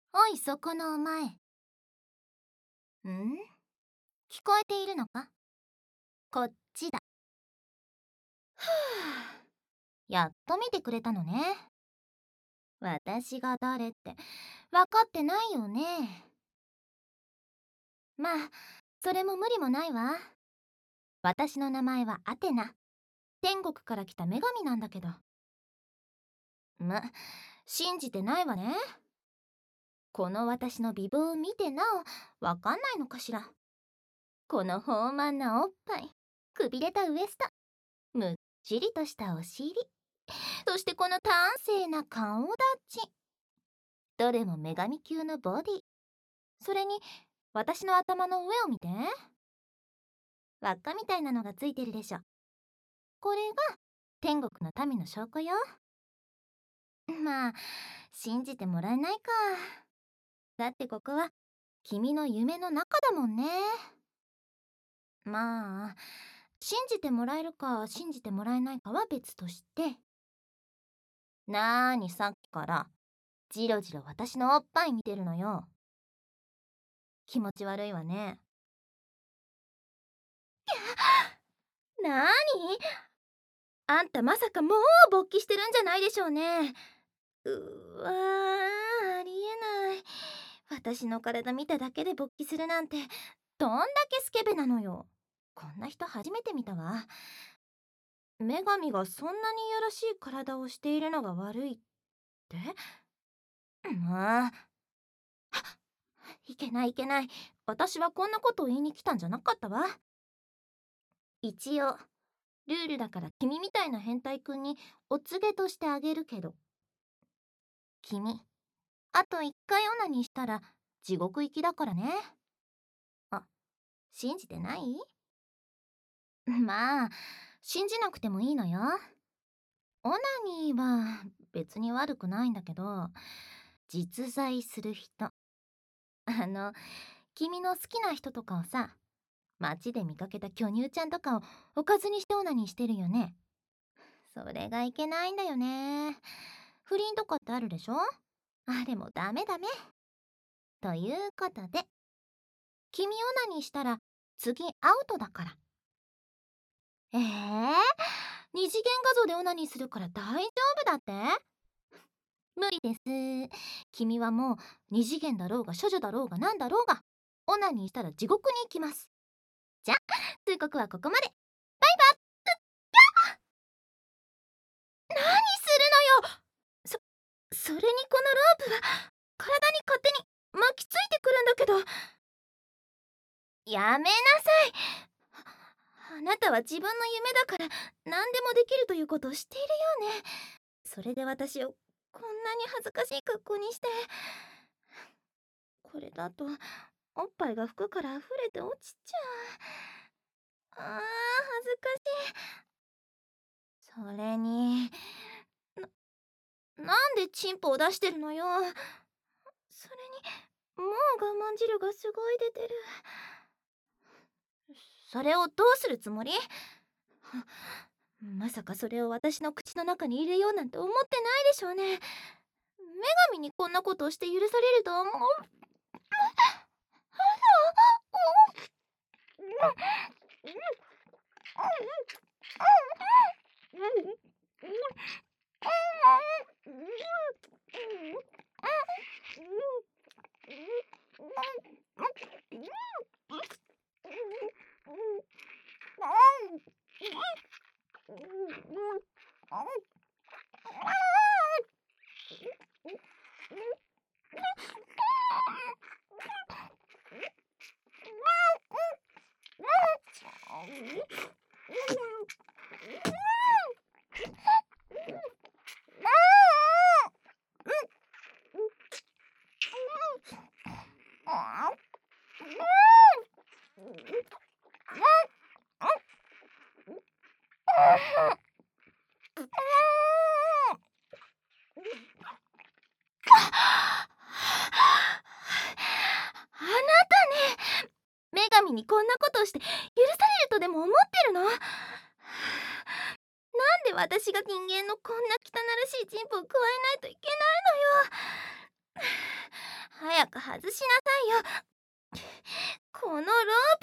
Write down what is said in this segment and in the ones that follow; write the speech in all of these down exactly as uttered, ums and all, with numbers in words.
おい、そこのお前。ん？聞こえているのか？こっちだ。ふぅ。やっと見てくれたのね。私が誰って分かってないよね。まあ、それも無理もないわ。私の名前はアテナ。天国から来た女神なんだけど。む、信じてないわね。この私の美貌を見てなおわかんないのかしら。この豊満なおっぱい、くびれたウエスト、むっちりとしたお尻、そしてこの端正な顔立ち。どれも女神級のボディ。それに私の頭の上を見て。輪っかみたいなのがついてるでしょ。これが天国の民の証拠よ。まあ信じてもらえないか。だってここは君の夢の中だもんね。まあ信じてもらえるか信じてもらえないかは別として。なーにさっきからじろじろ私のおっぱい見てるのよ。気持ち悪いわね。なーに？あんたまさかもう勃起してるんじゃないでしょうね。うわー、ありえない。私の体見ただけで勃起するなんてどんだけスケベなのよ。こんな人初めて見たわ。女神がそんなにいやらしい体をしているのが悪いってまあいけないいけない。私はこんなことを言いに来たんじゃなかったわ。一応ルールだから君みたいな変態くんにお告げとしてあげるけど、君あと一回オナニーしたら地獄行きだからね。あ、信じてない？まあ信じなくてもいいのよ。オナニーは別に悪くないんだけど、実在する人、あの君の好きな人とかをさ、街で見かけた巨乳ちゃんとかをおかずにしてオナニーしてるよね。それがいけないんだよね。不倫とかってあるでしょ。あれもダメダメ。ということで、君オナニーしたら次アウトだから。えー、二次元画像でオナニーするから大丈夫だって？無理です。君はもう二次元だろうが処女だろうがなんだろうがオナニーしたら地獄に行きます。じゃ、通告はここまで。バイバイ。何するのよ。そそれにこのロープが体に勝手に巻きついてくるんだけど。やめなさい。あなたは自分の夢だから何でもできるということを知っているようね。それで私をこんなに恥ずかしい格好にして。これだとおっぱいが服から溢れて落ちちゃう。あー恥ずかしい。それにな、なんでチンポを出してるのよ。それにもう我慢汁がすごい出てる。それをどうするつもり？まさかそれを私の口の中に入れようなんて思ってないでしょうね。女神にこんなことをして許されると思う。女神にこんなことをして許されるとでも思ってるの？なんで私が人間のこんな汚らしいチンポを加えないといけないのよ。 か外しなさいよ。このロープ。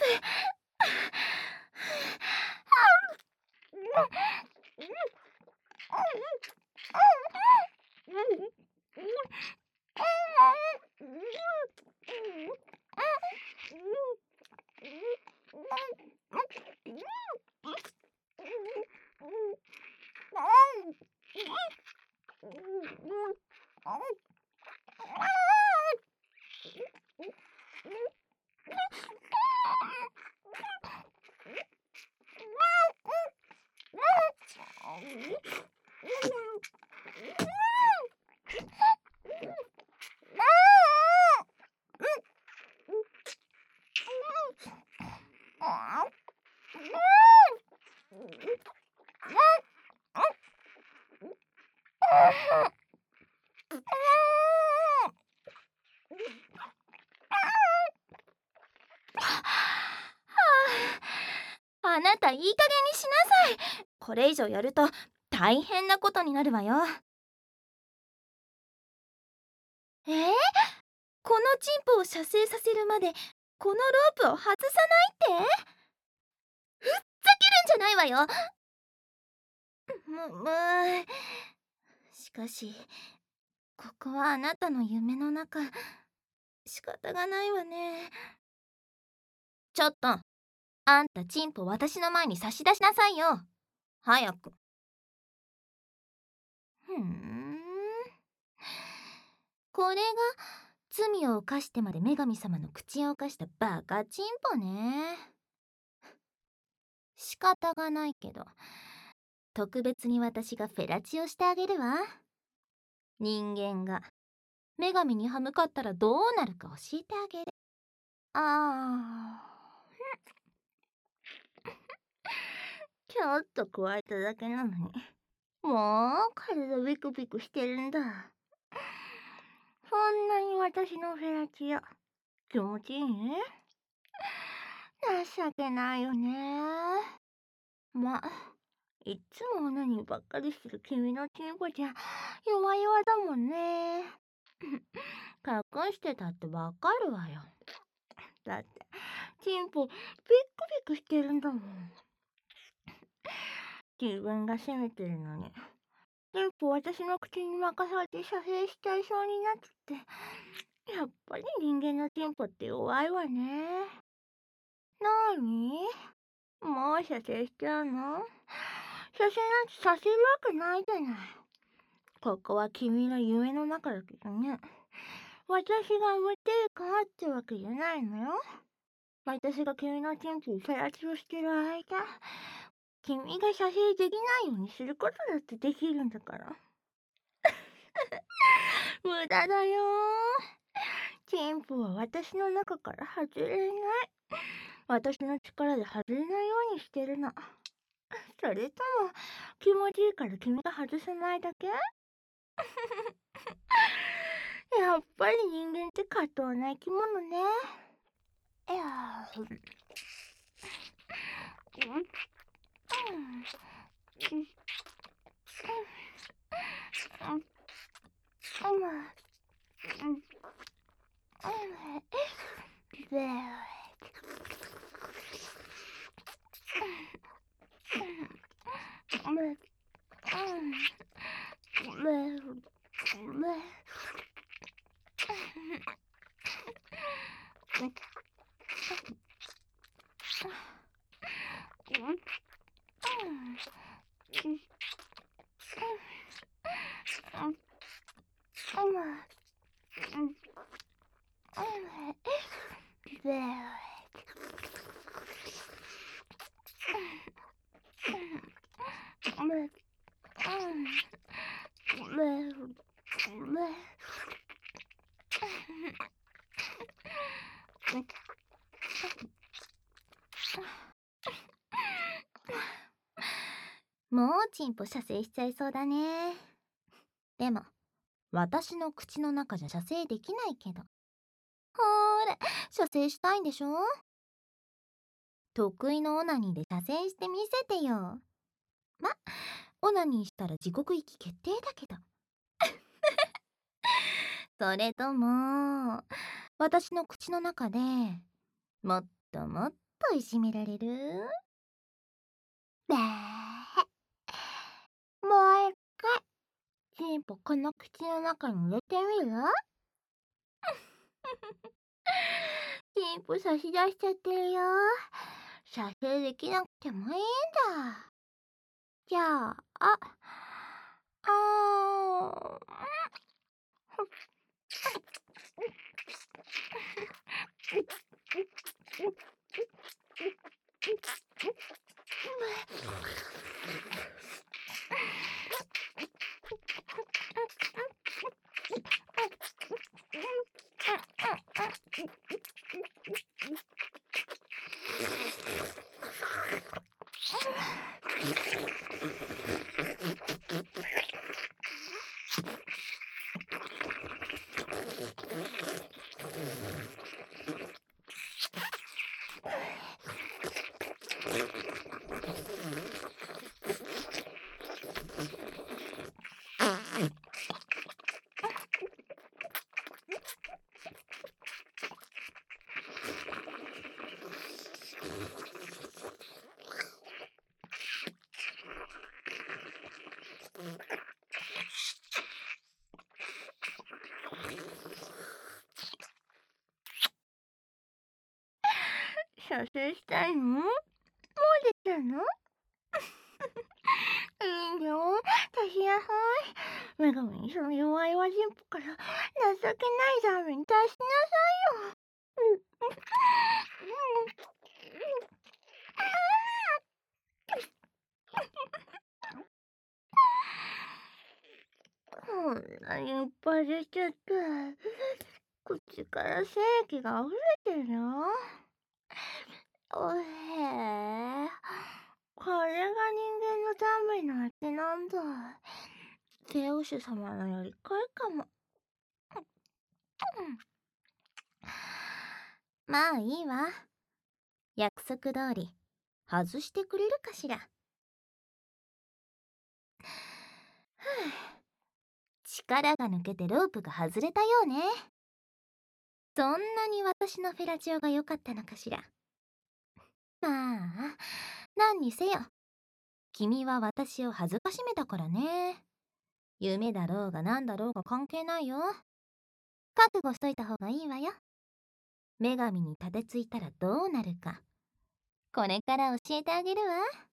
あなたいい加減にしなさい。これ以上やると大変なことになるわよ。えー、このチンポを射精させるまでこのロープを外さないって？ふっざけるんじゃないわよ。むむしかしここはあなたの夢の中。仕方がないわね。ちょっとあんたチンポ私の前に差し出しなさいよ。早く。ふーん、これが罪を犯してまで女神様の口を犯したバカチンポね。仕方がないけど特別に私がフェラチオしてあげるわ。人間が女神に歯向かったらどうなるか教えてあげる。あーちょっと加えただけなのにもう体ビクビクしてるんだ。そんなに私のフェラチオ気持ちいいね。情けないよね。ま、いっつもオナニーばっかりしてる君のチンポじゃ弱々だもんね。隠してたってわかるわよ。だってチンポビクビクしてるんだもん。自分が責めてるのにチンポ私の口に任されて射精しちゃいそうになっちゃって。やっぱり人間のチンポって弱いわね。なーに？もう射精しちゃうの？射精なんてさせるわけないじゃない。ここは君の夢の中だけどね。私が産めてるかってわけじゃないのよ。私が君のチンポをフェラチオしてる間、君が射精できないようにすることだってできるんだから。無駄だよ。チンポは私の中から外れない。私の力で外れないようにしてるの。それとも気持ちいいから君が外さないだけ？やっぱり人間って過当な生き物ね。いやー、うんうんもうチンポ射精しちゃいそうだね。でも私の口の中じゃ射精できないけど。ほーら、射精したいんでしょ？得意のオナニーで射精してみせてよ。ま、オナニーしたら地獄行き決定だけど。それとも私の口の中でもっともっといじめられる？べー。もう一回、チンポこの口の中に入れてみる？チンポ差し出しちゃってるよ。射精できなくてもいいんだ。じゃあ、あ、あ射精したいの？もうできたの？いいよ、足しなさい。女神にその弱いわじんぽから情けないザーメン出しなさいよ。こんなにいっぱい出ちゃって、口から精液が溢れてるよ。おへえ、これが人間のザーメンの味なんだ。ゼウス様のより濃いかも。まあいいわ。約束通り外してくれるかしら。力が抜けてロープが外れたようね。そんなに私のフェラチオが良かったのかしら。まあ何にせよ、君は私を恥ずかしめたからね。夢だろうが何だろうが関係ないよ。覚悟しといた方がいいわよ。女神に立てついたらどうなるか、これから教えてあげるわ。